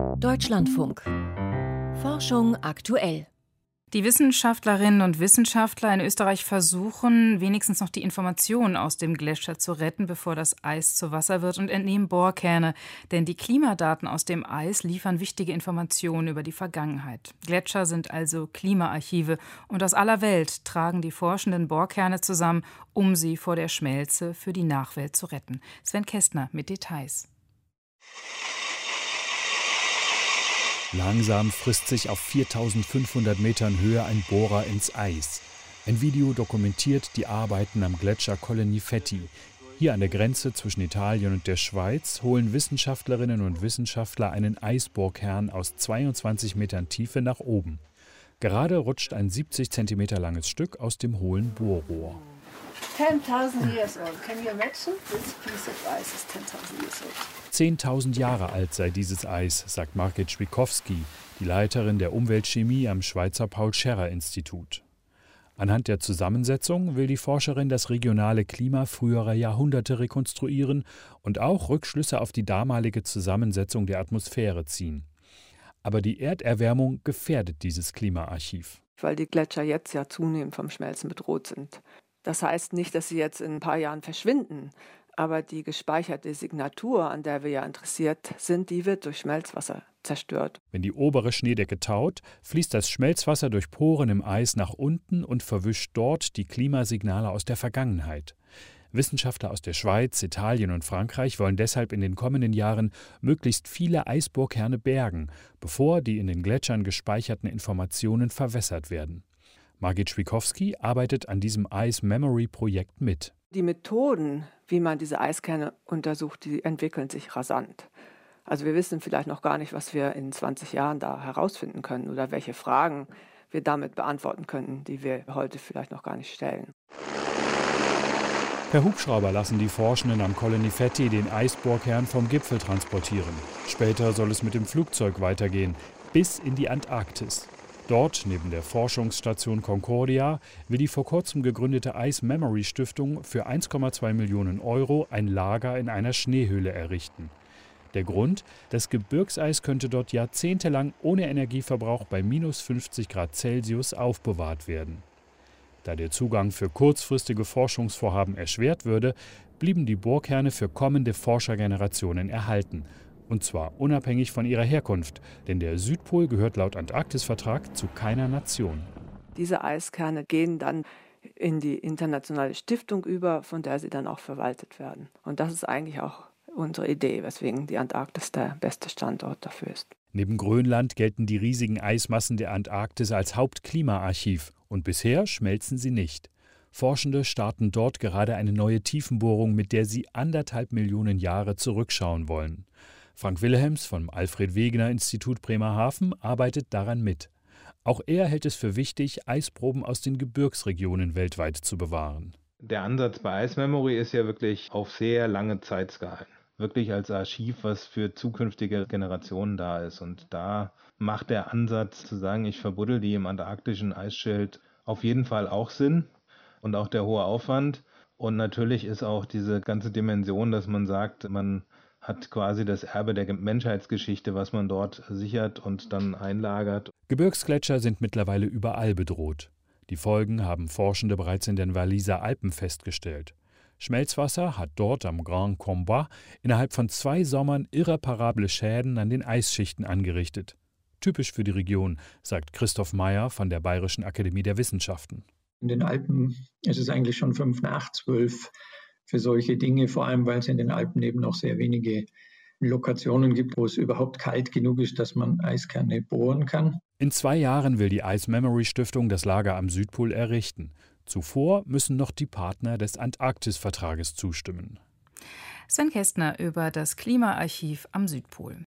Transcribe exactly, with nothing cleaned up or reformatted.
Deutschlandfunk. Forschung aktuell. Die Wissenschaftlerinnen und Wissenschaftler in Österreich versuchen, wenigstens noch die Informationen aus dem Gletscher zu retten, bevor das Eis zu Wasser wird, und entnehmen Bohrkerne. Denn die Klimadaten aus dem Eis liefern wichtige Informationen über die Vergangenheit. Gletscher sind also Klimaarchive, und aus aller Welt tragen die Forschenden Bohrkerne zusammen, um sie vor der Schmelze für die Nachwelt zu retten. Sven Kästner mit Details. Langsam frisst sich auf viertausendfünfhundert Metern Höhe ein Bohrer ins Eis. Ein Video dokumentiert die Arbeiten am Gletscher Colline Fetti. Hier an der Grenze zwischen Italien und der Schweiz holen Wissenschaftlerinnen und Wissenschaftler einen Eisbohrkern aus zweiundzwanzig Metern Tiefe nach oben. Gerade rutscht ein siebzig Zentimeter langes Stück aus dem hohlen Bohrrohr. ten thousand years old. Can you imagine? This piece of ice is ten thousand years old. zehntausend Jahre alt sei dieses Eis, sagt Margit Schwikowski, die Leiterin der Umweltchemie am Schweizer Paul-Scherrer-Institut. Anhand der Zusammensetzung will die Forscherin das regionale Klima früherer Jahrhunderte rekonstruieren und auch Rückschlüsse auf die damalige Zusammensetzung der Atmosphäre ziehen. Aber die Erderwärmung gefährdet dieses Klimaarchiv. Weil die Gletscher jetzt ja zunehmend vom Schmelzen bedroht sind. Das heißt nicht, dass sie jetzt in ein paar Jahren verschwinden. Aber die gespeicherte Signatur, an der wir ja interessiert sind, die wird durch Schmelzwasser zerstört. Wenn die obere Schneedecke taut, fließt das Schmelzwasser durch Poren im Eis nach unten und verwischt dort die Klimasignale aus der Vergangenheit. Wissenschaftler aus der Schweiz, Italien und Frankreich wollen deshalb in den kommenden Jahren möglichst viele Eisbohrkerne bergen, bevor die in den Gletschern gespeicherten Informationen verwässert werden. Margit Schwikowski arbeitet an diesem Ice-Memory-Projekt mit. Die Methoden, wie man diese Eiskerne untersucht, die entwickeln sich rasant. Also wir wissen vielleicht noch gar nicht, was wir in zwanzig Jahren da herausfinden können oder welche Fragen wir damit beantworten können, die wir heute vielleicht noch gar nicht stellen. Per Hubschrauber lassen die Forschenden am Colline Fetti den Eisbohrkern vom Gipfel transportieren. Später soll es mit dem Flugzeug weitergehen, bis in die Antarktis. Dort, neben der Forschungsstation Concordia, will die vor kurzem gegründete Ice-Memory-Stiftung für eins Komma zwei Millionen Euro ein Lager in einer Schneehöhle errichten. Der Grund: Das Gebirgseis könnte dort jahrzehntelang ohne Energieverbrauch bei minus fünfzig Grad Celsius aufbewahrt werden. Da der Zugang für kurzfristige Forschungsvorhaben erschwert würde, blieben die Bohrkerne für kommende Forschergenerationen erhalten. Und zwar unabhängig von ihrer Herkunft, denn der Südpol gehört laut Antarktisvertrag zu keiner Nation. Diese Eiskerne gehen dann in die internationale Stiftung über, von der sie dann auch verwaltet werden. Und das ist eigentlich auch unsere Idee, weswegen die Antarktis der beste Standort dafür ist. Neben Grönland gelten die riesigen Eismassen der Antarktis als Hauptklimaarchiv. Und bisher schmelzen sie nicht. Forschende starten dort gerade eine neue Tiefenbohrung, mit der sie anderthalb Millionen Jahre zurückschauen wollen. Frank Wilhelms vom Alfred-Wegener-Institut Bremerhaven arbeitet daran mit. Auch er hält es für wichtig, Eisproben aus den Gebirgsregionen weltweit zu bewahren. Der Ansatz bei Ice-Memory ist ja wirklich auf sehr lange Zeit skalen. Wirklich als Archiv, was für zukünftige Generationen da ist. Und da macht der Ansatz zu sagen, ich verbuddel die im antarktischen Eisschild, auf jeden Fall auch Sinn und auch der hohe Aufwand. Und natürlich ist auch diese ganze Dimension, dass man sagt, man hat quasi das Erbe der Menschheitsgeschichte, was man dort sichert und dann einlagert. Gebirgsgletscher sind mittlerweile überall bedroht. Die Folgen haben Forschende bereits in den Walliser Alpen festgestellt. Schmelzwasser hat dort am Grand Combat innerhalb von zwei Sommern irreparable Schäden an den Eisschichten angerichtet. Typisch für die Region, sagt Christoph Meyer von der Bayerischen Akademie der Wissenschaften. In den Alpen ist es eigentlich schon fünf nach zwölf für solche Dinge, vor allem weil es in den Alpen eben noch sehr wenige Lokationen gibt, wo es überhaupt kalt genug ist, dass man Eiskerne bohren kann. In zwei Jahren will die Ice-Memory-Stiftung das Lager am Südpol errichten. Zuvor müssen noch die Partner des Antarktisvertrages zustimmen. Sven Kästner über das Klimaarchiv am Südpol.